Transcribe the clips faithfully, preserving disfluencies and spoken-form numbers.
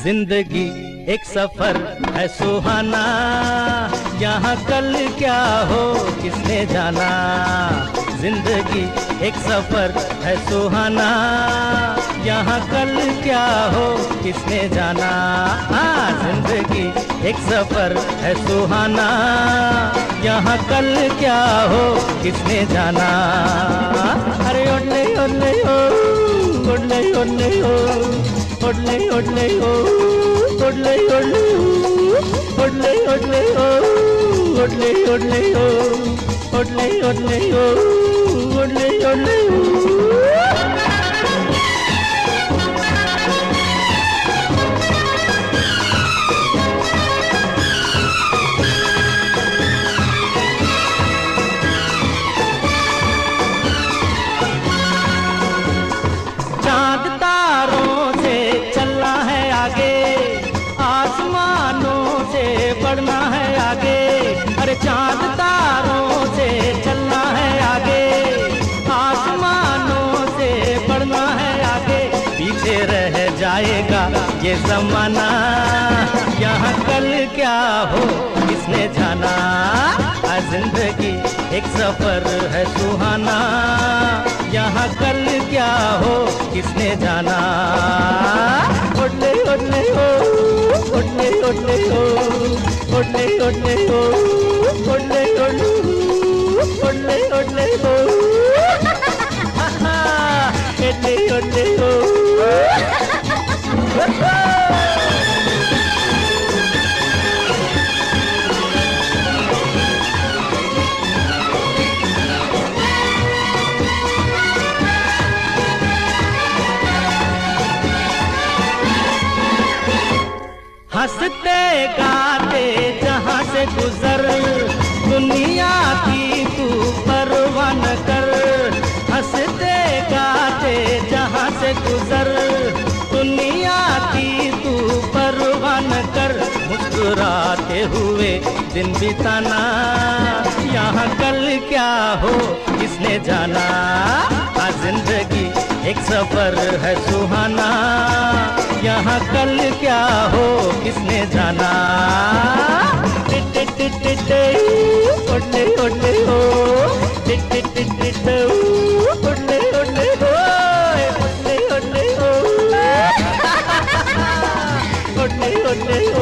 जिंदगी एक सफर है सुहाना, यहाँ कल क्या हो किसने जाना। जिंदगी एक सफर है सुहाना, यहाँ कल क्या हो किसने जाना। हाँ, जिंदगी एक सफर है सुहाना, यहाँ कल क्या हो किसने जाना। अरे ओले ओले ओ ओले ओले ओ ओले ओले ओ ओले ओले ओ ओले ओले ओ ओले ओले ओ ओले ओले ओ ओले ओले ओ। चांद तारों से चलना है आगे, आसमानों से बढ़ना है आगे। अरे चांद तारों से चलना है आगे, आसमानों से बढ़ना है आगे। पीछे रह जाएगा ये जमाना, यहाँ कल क्या हो किसने जाना। जिंदगी एक सफर है सुहाना, यहाँ कल क्या हो किसने जाना। ओले ओले ओ ओले ओले ओ ओले ओले ओ ओले ओले ओले ओले ओ ओले ओले ओ। हंसते गाते जहाँ से गुजर, दुनिया की तू परवाह न कर। हंसते गाते जहाँ से गुजर, दुनिया की तू परवाह न कर। मुस्कुराते हुए दिन बिताना, यहाँ कल क्या हो किसने जाना। हाँ, जिंदगी एक सफर है सुहाना, यहाँ कल क्या हो किसने जाना। टिट टिट टिट ओले ओले ओ टिट टिट टिट ओले ओले ओ ओले ओले ओ ओले ओले ओ।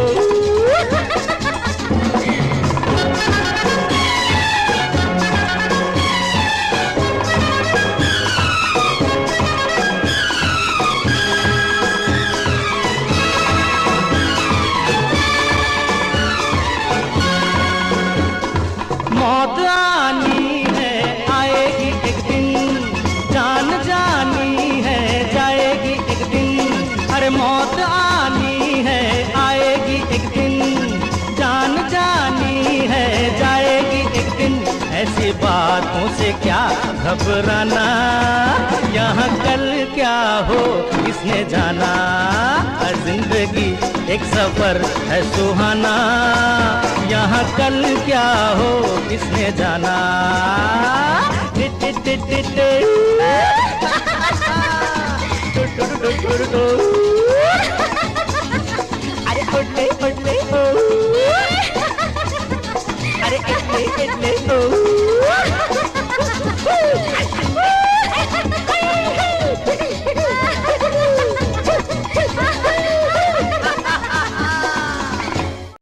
मौत आनी है आएगी एक दिन, जान जानी है जाएगी एक दिन। अरे मौत आनी है आएगी एक दिन, जान जानी है जाएगी एक दिन। ऐसी बातों से क्या घबराना, यहाँ कल क्या हो किसने जाना। जिंदगी एक सफर है सुहाना, यहाँ कल क्या हो किसने जाना। Tit tit tit tit